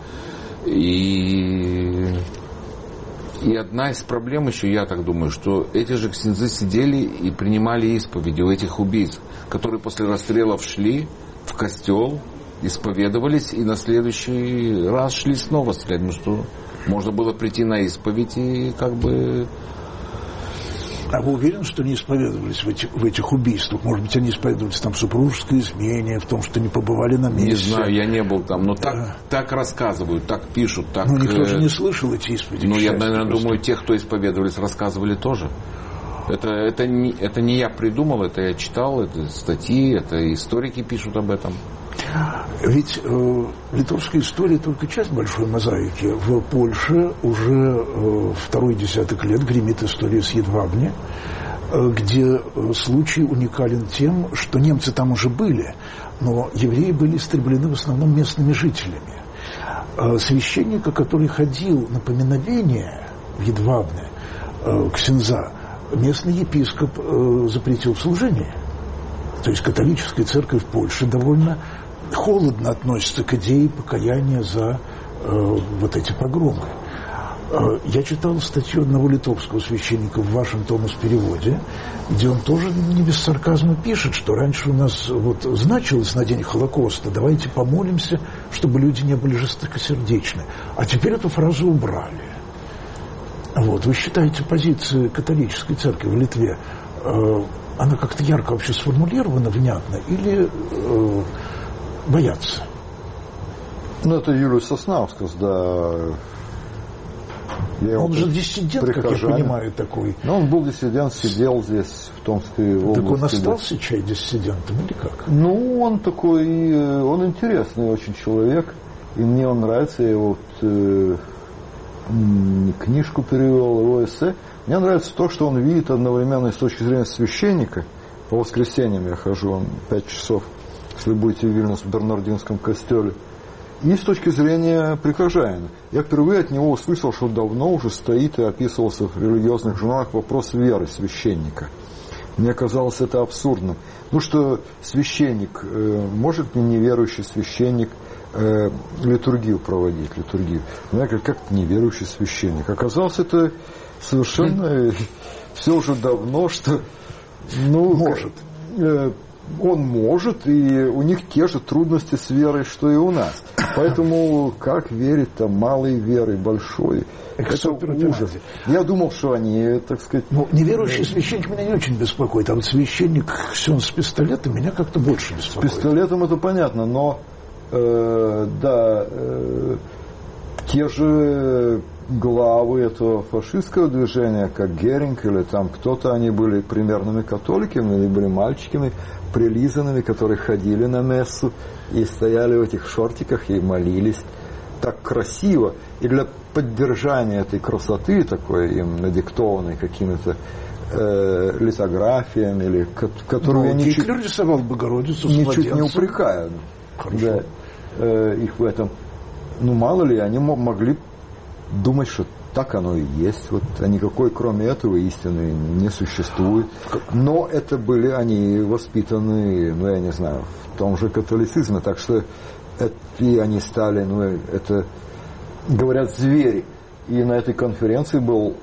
И, и одна из проблем еще, я так думаю, что эти же ксензы сидели и принимали исповеди у этих убийц, которые после расстрелов шли в костел, исповедовались и на следующий раз шли снова стрелять, потому что можно было прийти на исповедь и как бы... А вы уверены, что не исповедовались в, эти, в этих убийствах? Может быть, они исповедовались там в супружеской измене, в том, что не побывали на месте? Не знаю, я не был там, но так, да. так рассказывают, так пишут. Так, но никто же не слышал эти исповеди. Ну, я, наверное, просто. думаю, те, кто исповедовались, рассказывали тоже. Это, это, не, это не я придумал, это я читал, это статьи, это историки пишут об этом. Ведь э, литовская история только часть большой мозаики. В Польше уже э, второй десяток лет гремит история с Едвабне, э, где э, случай уникален тем, что немцы там уже были, но евреи были истреблены в основном местными жителями. Э, священника, который ходил на поминовение в Едвабне, э, ксенза, местный епископ э, запретил в служении. То есть католическая церковь в Польше довольно холодно относится к идее покаяния за э, вот эти погромы. Э, я читал статью одного литовского священника в вашем, Томас, переводе, где он тоже не без сарказма пишет, что раньше у нас вот значилось на день Холокоста, давайте помолимся, чтобы люди не были жестокосердечны. А теперь эту фразу убрали. Вот. Вы считаете, позиция католической церкви в Литве, э, она как-то ярко вообще сформулирована, внятно, или э, боятся? Ну, это Юлий Соснаускас, да. Я он же диссидент, прихожанин. Как я понимаю, такой. Ну, он был диссидент, сидел здесь, в Томской области. Так он остался чай диссидентом или как? Ну, он такой, он интересный очень человек, и мне он нравится, я его вот, книжку перевел, его эссе. Мне нравится то, что он видит одновременно с точки зрения священника. По воскресеньям я хожу, он пять часов, если будете в Вильнюс в Бернардинском костеле. И с точки зрения прихожанина. Я впервые от него услышал, что давно уже стоит и описывался в религиозных журналах вопрос веры священника. Мне казалось это абсурдным. Ну что священник, э, может ли неверующий священник э, литургию проводить, литургию? Ну, я говорю, как неверующий священник? Оказалось, это совершенно все уже давно, что ну, может. Э, он может, и у них те же трудности с верой, что и у нас. Поэтому как верить там малой верой, большой? Это ужас. Я думал, что они, так сказать... Ну, неверующий священник меня не очень беспокоит, а вот священник Ксен с пистолетом меня как-то больше беспокоит. С пистолетом это понятно, но э, да, э, те же главы этого фашистского движения, как Геринг или там кто-то, они были примерными католиками, или были мальчиками, прилизанными, которые ходили на мессу и стояли в этих шортиках и молились так красиво. И для поддержания этой красоты, такой им надиктованной какими-то э, литографиями, или, которую ну, я ничуть, рисовал Богородицу ничуть не упрекаю да, э, их в этом. Ну, мало ли, они могли думать, что так оно и есть. Вот, а никакой, кроме этого, истины не существует. Но это были они воспитаны, ну, я не знаю, в том же католицизме. Так что это, и они стали, ну, это, говорят, звери. И на этой конференции был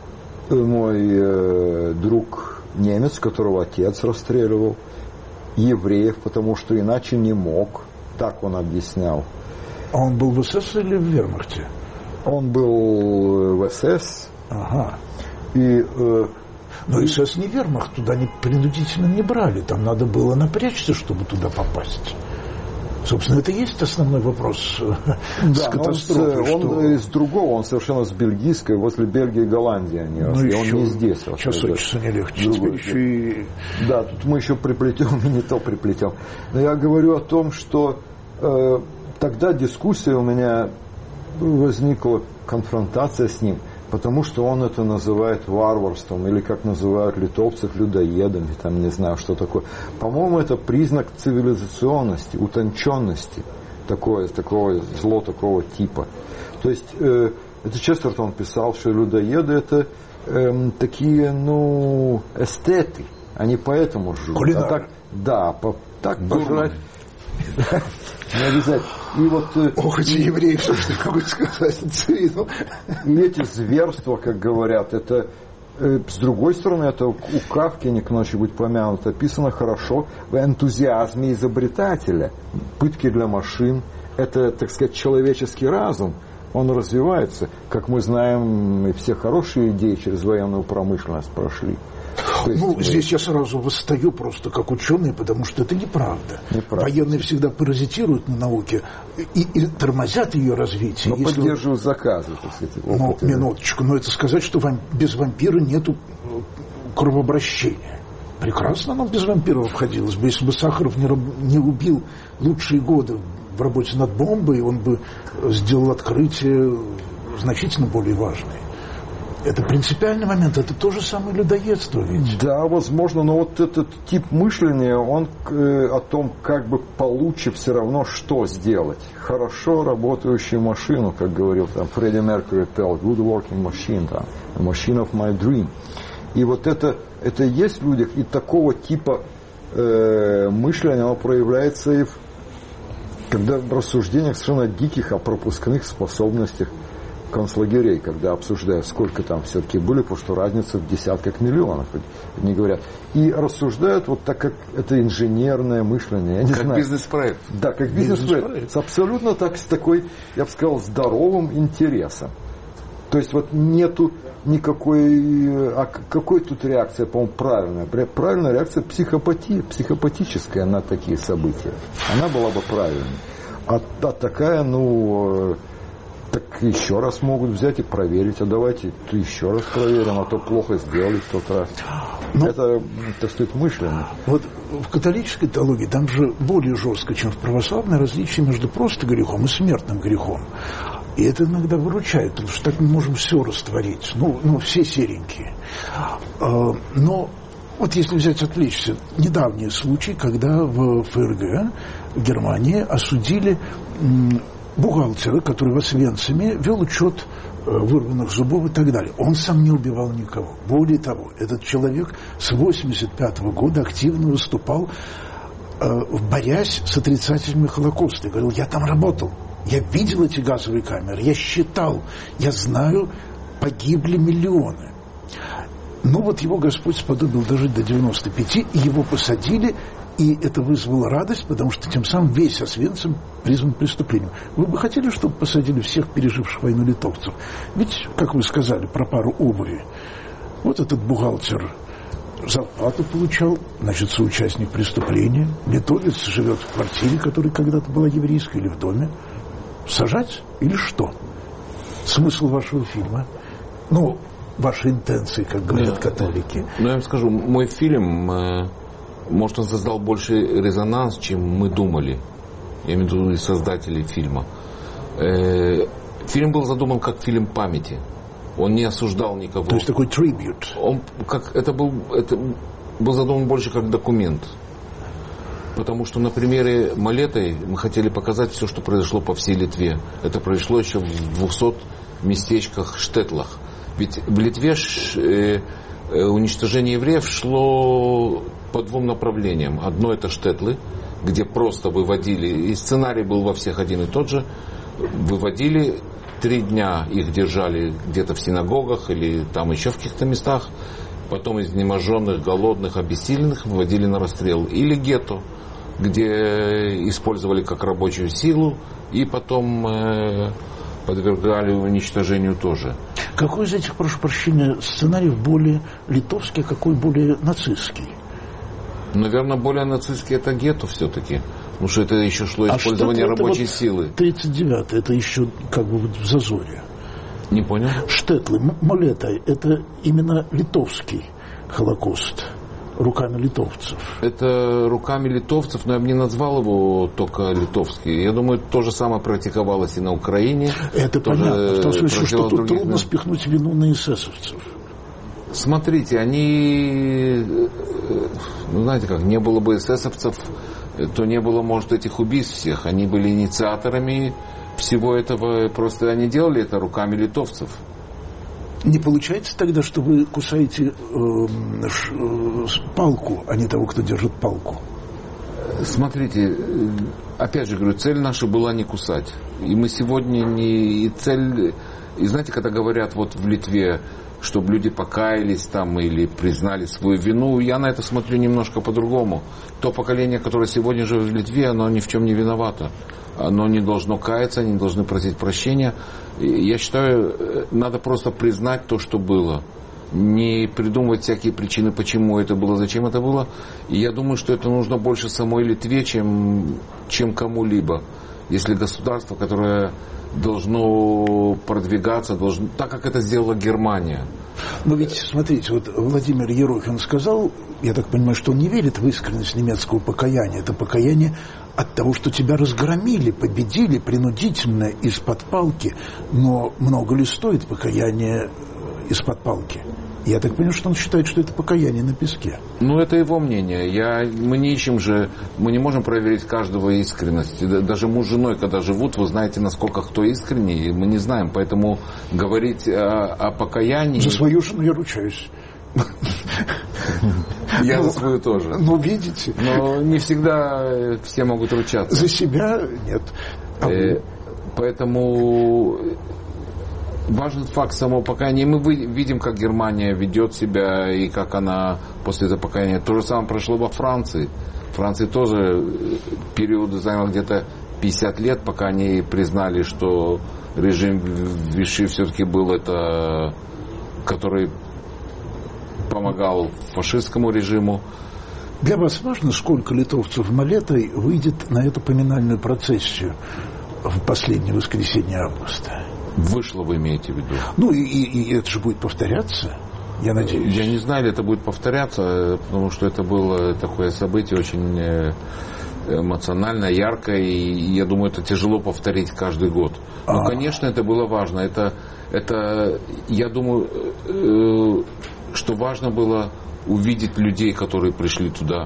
мой э, друг немец, которого отец расстреливал, евреев, потому что иначе не мог. Так он объяснял. А он был в СС или в вермахте? Он был в СС. Ага. И, э, но СС не вермахт, туда не, принудительно не брали. Там надо было напрячься, чтобы туда попасть. Собственно, это и есть основной вопрос да, с катастрофой. Он, что... он из другого, он совершенно с бельгийской, возле Бельгии и Голландии они ну росли. Еще, он не здесь. Час от часа не легче. Теперь еще и... Да, тут мы еще приплетем и не то приплетем. Но я говорю о том, что э, тогда дискуссия у меня возникла, конфронтация с ним, потому что он это называет варварством, или как называют литовцев людоедами, там не знаю, что такое. По-моему, это признак цивилизационности, утонченности, такое, такого зло такого типа. То есть, э, это Честертон писал, что людоеды это э, такие, ну, эстеты, они поэтому живут. А так, да, по, так пожрать. Не обязательно. И вот, ох, эти евреи, что ж ты могу сказать, ну. И эти зверства, как говорят, это, э, с другой стороны, это у Кафки, не к ночи будь помянут, описано хорошо в энтузиазме изобретателя. Пытки для машин, это, так сказать, человеческий разум, он развивается. Как мы знаем, и все хорошие идеи через военную промышленность прошли. Есть, ну, здесь я сразу восстаю просто как ученый, потому что это неправда. неправда. Военные всегда паразитируют на науке и, и тормозят ее развитие. Но если... поддерживают заказы, так сказать. Ну, минуточку, но это сказать, что вам... без вампира нету кровообращения. Прекрасно нам без вампиров обходилось бы. Если бы Сахаров не, раб... не убил лучшие годы в работе над бомбой, он бы сделал открытие значительно более важное. Это принципиальный момент, это то же самое людоедство ведь. Да, возможно, но вот этот тип мышления, он э, о том, как бы получше все равно что сделать. Хорошо работающую машину, как говорил там Фредди Меркьюри пел, good working machine, там, a machine of my dream. И вот это, это есть в людях, и такого типа э, мышления, оно проявляется и в, когда в рассуждениях совершенно диких о пропускных способностях концлагерей, когда обсуждают, сколько там все-таки были, потому что разница в десятках миллионов, не говорят. И рассуждают вот так, как это инженерное мышление. Я не как знаю. бизнес-проект. Да, как бизнес-проект. бизнес-проект. С абсолютно так, с такой, я бы сказал, здоровым интересом. То есть вот нету никакой... А какой тут реакция, по-моему, правильная? Правильная реакция психопатия, психопатическая на такие события. Она была бы правильной. А, а такая, ну... Так еще раз могут взять и проверить. А давайте еще раз проверим, а то плохо сделали в тот раз. Ну, это, так сказать, мышление. Вот в католической теологии там же более жестко, чем в православной, различие между просто грехом и смертным грехом. И это иногда выручает, потому что так мы можем все растворить, ну, ну все серенькие. Но вот если взять, отвлечься, недавний случай, когда в ФРГ, в Германии, осудили бухгалтера, который в Освенциме вел учет вырванных зубов и так далее. Он сам не убивал никого. Более того, этот человек с восемьдесят пятого года активно выступал, борясь с отрицателями Холокоста. И говорил, я там работал, я видел эти газовые камеры, я считал, я знаю, погибли миллионы. Но вот его Господь сподобил дожить до девяноста пяти, и его посадили, и это вызвало радость, потому что тем самым весь Освенцим призван к преступлению. Вы бы хотели, чтобы посадили всех переживших войну литовцев? Ведь, как вы сказали, про пару обуви. Вот этот бухгалтер зарплату получал, значит, соучастник преступления. Литовец живет в квартире, которая когда-то была еврейской, или в доме. Сажать или что? Смысл вашего фильма? Ну, ваши интенции, как говорят да, католики. Ну, я вам скажу, мой фильм, э, может, он создал больше резонанс, чем мы думали. Я имею в виду и создатели фильма. Э, фильм был задуман как фильм памяти. Он не осуждал никого. То есть такой трибют. Он как, это, был, это был задуман больше как документ. Потому что на примере Малеты мы хотели показать все, что произошло по всей Литве. Это произошло еще в двухстах местечках, штетлах. Ведь в Литве э, э, уничтожение евреев шло по двум направлениям. Одно это штетлы, где просто выводили, и сценарий был во всех один и тот же, выводили, три дня их держали где-то в синагогах или там еще в каких-то местах, потом изнеможенных, голодных, обессиленных выводили на расстрел. Или гетто, где использовали как рабочую силу и потом э, подвергали уничтожению тоже. Какой из этих, прошу прощения, сценариев более литовский, а какой более нацистский? Наверное, более нацистский это гетто все-таки. Потому что это еще шло использование а рабочей вот силы. тридцать девятый, это еще как бы вот в зазоре. Не понял? Штетлы, Малета, это именно литовский Холокост. Руками литовцев. Это руками литовцев, но я бы не назвал его только литовский. Я думаю, то же самое практиковалось и на Украине. Это тоже понятно. В том смысле, что тут трудно на... спихнуть вину на эсэсовцев. Смотрите, они, ну, знаете как, не было бы эсэсовцев, то не было, может, этих убийств всех. Они были инициаторами всего этого. Просто они делали это руками литовцев. Не получается тогда, что вы кусаете э, ш, э, палку, а не того, кто держит палку? Смотрите, опять же говорю, цель наша была не кусать. И мы сегодня не... И цель... И знаете, когда говорят вот в Литве, чтобы люди покаялись там или признали свою вину, я на это смотрю немножко по-другому. То поколение, которое сегодня живет в Литве, оно ни в чем не виновато. Оно не должно каяться, они не должны просить прощения. Я считаю, надо просто признать то, что было. Не придумывать всякие причины, почему это было, зачем это было. И я думаю, что это нужно больше самой Литве, чем, чем кому-либо. Если государство, которое должно продвигаться, должно, так как это сделала Германия. Но ведь, смотрите, вот Владимир Ерохин сказал, я так понимаю, что он не верит в искренность немецкого покаяния. Это покаяние от того, что тебя разгромили, победили принудительно из-под палки. Но много ли стоит покаяние из-под палки? Я так понимаю, что он считает, что это покаяние на песке. Ну, это его мнение. Я, мы не ищем же, мы не можем проверить каждого искренности. Даже муж с женой, когда живут, вы знаете, насколько кто искренний, мы не знаем. Поэтому говорить о, о покаянии... За свою жену я ручаюсь. Я за свою тоже. Ну, видите. Но не всегда все могут ручаться. За себя нет. Поэтому... Важен факт самого покаяния. Мы видим, как Германия ведет себя и как она после этого покаяния. То же самое прошло во Франции. В Франции тоже период занял где-то пятьдесят лет, пока они признали, что режим Виши все-таки был это, который помогал фашистскому режиму. Для вас важно, сколько литовцев Малетой выйдет на эту поминальную процессию в последнее воскресенье августа? Вышло, вы имеете в виду? Ну, и, и, и это же будет повторяться, я надеюсь. Я не знаю, ли это будет повторяться, потому что это было такое событие очень... эмоционально, ярко, и я думаю, это тяжело повторить каждый год. Но, конечно, это было важно. Это, это я думаю, что важно было увидеть людей, которые пришли туда.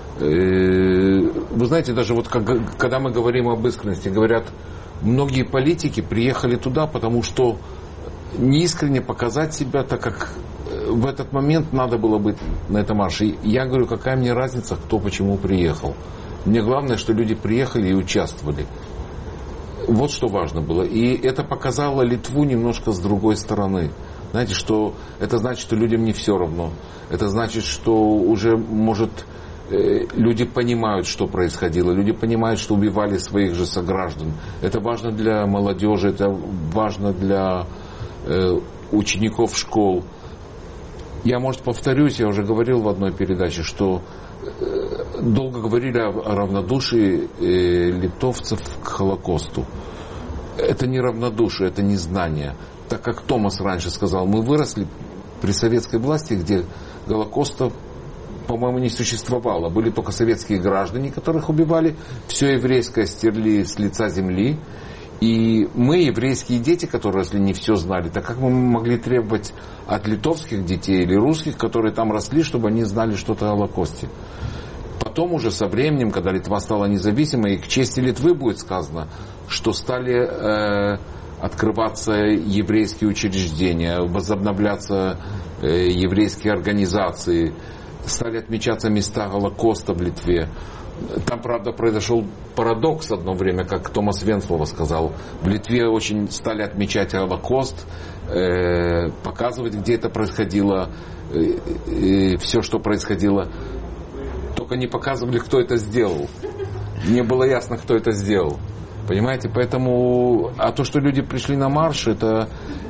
Вы знаете, даже вот как, когда мы говорим об искренности, говорят, многие политики приехали туда, потому что неискренне показать себя, так как в этот момент надо было быть на этом марше. И я говорю, какая мне разница, кто почему приехал. Мне главное, что люди приехали и участвовали. Вот что важно было. И это показало Литву немножко с другой стороны. Знаете, что это значит, что людям не все равно. Это значит, что уже, может, люди понимают, что происходило. Люди понимают, что убивали своих же сограждан. Это важно для молодежи, это важно для э, учеников школ. Я, может, повторюсь, я уже говорил в одной передаче, что э, долго говорили о, о равнодушии э, литовцев к Холокосту. Это не равнодушие, это не знание. Так как Томас раньше сказал, мы выросли при советской власти, где Голокоста, по-моему, не существовало. Были только советские граждане, которых убивали. Все еврейское стерли с лица земли. И мы, еврейские дети, которые росли, не все знали. Так как мы могли требовать от литовских детей или русских, которые там росли, чтобы они знали что-то о Холокосте? Потом уже со временем, когда Литва стала независимой, и к чести Литвы будет сказано, что стали э, открываться еврейские учреждения, возобновляться э, еврейские организации, стали отмечаться места Холокоста в Литве. Там, правда, произошел парадокс одно время, как Томас Венслова сказал. В Литве очень стали отмечать Холокост, э, показывать, где это происходило, э, э, все, что происходило. Только не показывали, кто это сделал. Не было ясно, кто это сделал. Понимаете, поэтому, а то, что люди пришли на марш, это,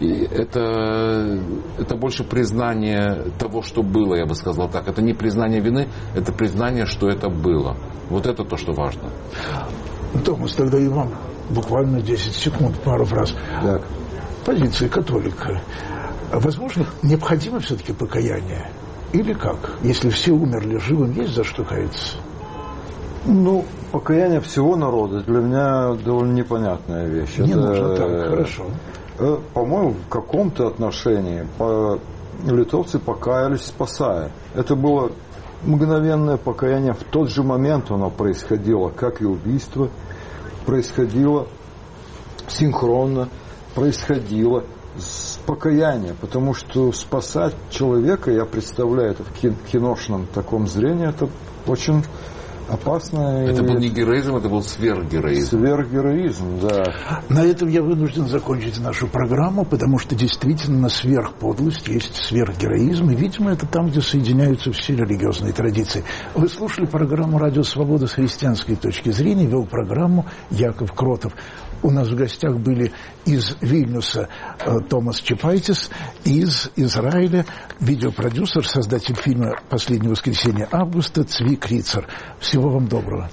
это, это больше признание того, что было, я бы сказал так. Это не признание вины, это признание, что это было. Вот это то, что важно. Томас, тогда и вам буквально десять секунд, пару фраз. Так. Позиция католика. Возможно, необходимо все-таки покаяние? Или как? Если все умерли живым, есть за что каяться? Ну, покаяние всего народа для меня довольно непонятная вещь. Не это, нужно так, хорошо. По-моему, в каком-то отношении по... литовцы покаялись, спасая. Это было мгновенное покаяние. В тот же момент оно происходило, как и убийство. Происходило синхронно, происходило с покаянием. Потому что спасать человека, я представляю это в киношном таком зрении, это очень... опасно. Это был не героизм, это был сверхгероизм. Сверхгероизм, да. На этом я вынужден закончить нашу программу, потому что действительно на сверхподлость есть сверхгероизм, и, видимо, это там, где соединяются все религиозные традиции. Вы слушали программу «Радио Свобода» с христианской точки зрения, вел программу Яков Кротов. У нас в гостях были из Вильнюса э, Томас Чапайтис, из Израиля видеопродюсер, создатель фильма «Последнее воскресенье августа» Цви Крицер. Всего вам доброго.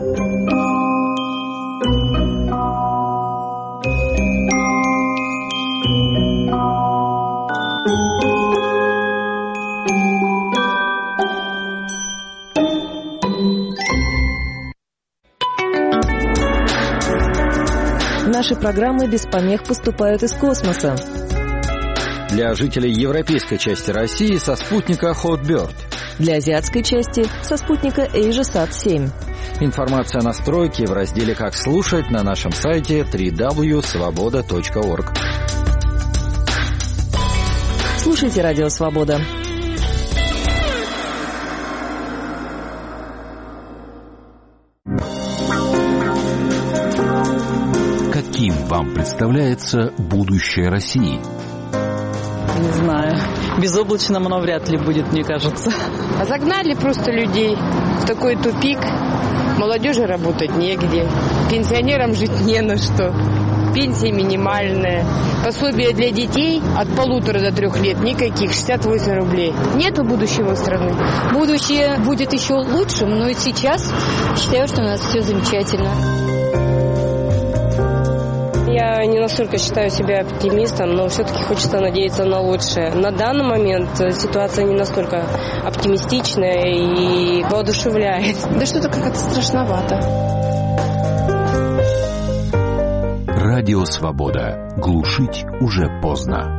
Наши программы без помех поступают из космоса. Для жителей европейской части России со спутника Hotbird. Для азиатской части со спутника AsiaSat семь. Информация о настройке в разделе «Как слушать» на нашем сайте дабл ю дабл ю дабл ю точка свобода точка орг. Слушайте «Радио Свобода». Каким вам представляется будущее России? Не знаю. Безоблачным оно вряд ли будет, мне кажется. А загнали просто людей в такой тупик. Молодежи работать негде. Пенсионерам жить не на что. Пенсия минимальная. Пособие для детей от полутора до трех лет никаких, шестьдесят восемь рублей. Нету будущего страны. Будущее будет еще лучшим, но сейчас считаю, что у нас все замечательно. Я Я не настолько считаю себя оптимистом, но все-таки хочется надеяться на лучшее. На данный момент ситуация не настолько оптимистичная и воодушевляет. Да что-то как-то страшновато. Радио «Свобода». Глушить уже поздно.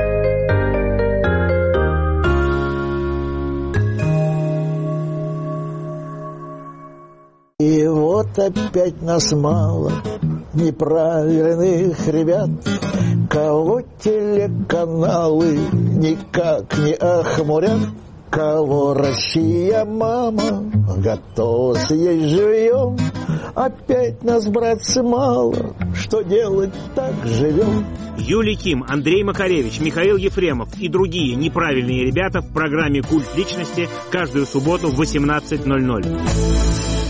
И вот опять нас мало неправильных ребят, кого телеканалы никак не охмурят, кого Россия, мама, готова съесть живьем. Опять нас, братцы, мало, что делать, так живем. Юлий Ким, Андрей Макаревич, Михаил Ефремов и другие неправильные ребята в программе «Культ личности» каждую субботу в восемнадцать ноль ноль.